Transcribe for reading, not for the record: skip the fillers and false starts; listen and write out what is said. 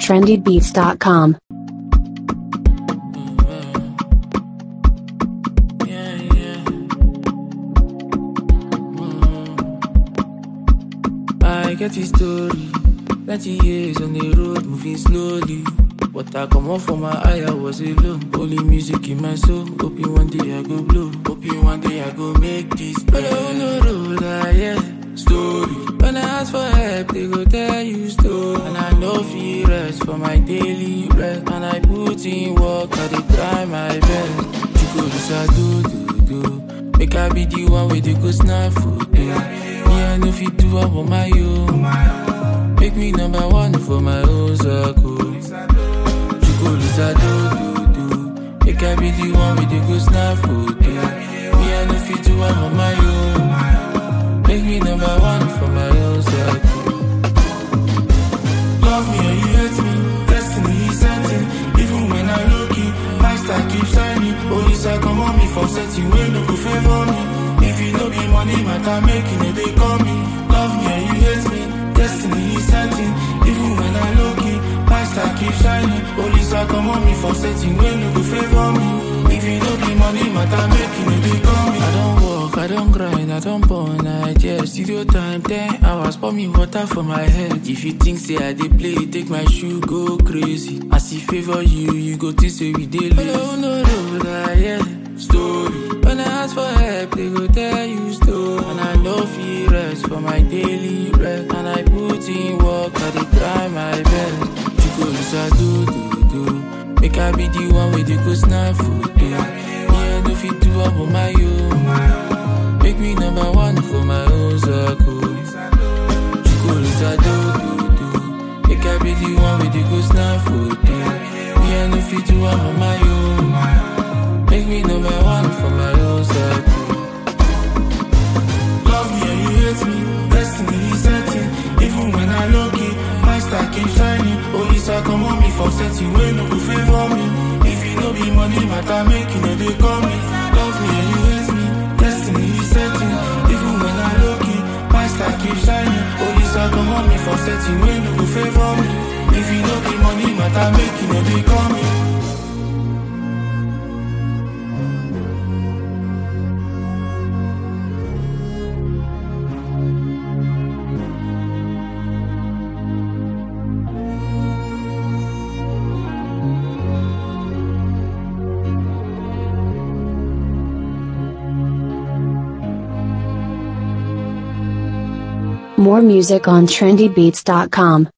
trendybeats.com. I get his story. 20 years on the road, moving slowly. What I come off for my eye, I was alone. Only music in my soul. Hoping one day I go blow. Hoping one day I go make this. But on the road, I hear story. When I ask for help, they go tell you story. And I know fear rest for my daily bread. And I put in work, I dey try my best. Chico, this I do. Make I be the one with the good snap food. Me, I know fit do up on my own. Make me number one for my own circle. Chico, this I do. Make I be the one with the good snap food. Me, I know fit do up on my own. Make me number one for my own circle. Love me or you hate me, destiny is certain. Even when I look it, my star keeps shining. Police I come on me for setting way no go favor me. If you no be money matter, making it they call me. Love me or you hate me, destiny is certain. Even when I look it, my star keeps shining. Police I come on me for setting way no go favor me. If you no be money matter, making it they call me. I don't work, I don't grind, I don't burn, I just studio time 10 hours, pour me water for my head. If you think say I dey play, take my shoe, go crazy. As if favor you, you go to say we dey lazy. No road, I hear story. When I ask for help, they go tell you story. And I know fear rest for my daily bread. And I put in work, I dey try my best. Chico, this I do. Make I be the one with the good snap food. Me, I know fit do up on my own. Make me number one for my own circle. Chico, this I do. Make I be the one with the good snap food. Me, I know fit do up on my own. Make me number one for my own circle. Love me or you hate me, destiny is certain. Even when I look it, my star keeps shining. Police I come on me for setting way no go favor me. If you no be money matter, making it they call me. Love me or you hate me, destiny is certain. Even when I look it, my star keeps shining. Police I come on me for setting way no go favor me. If you no be money matter, making it they call me. More music on trendybeats.com.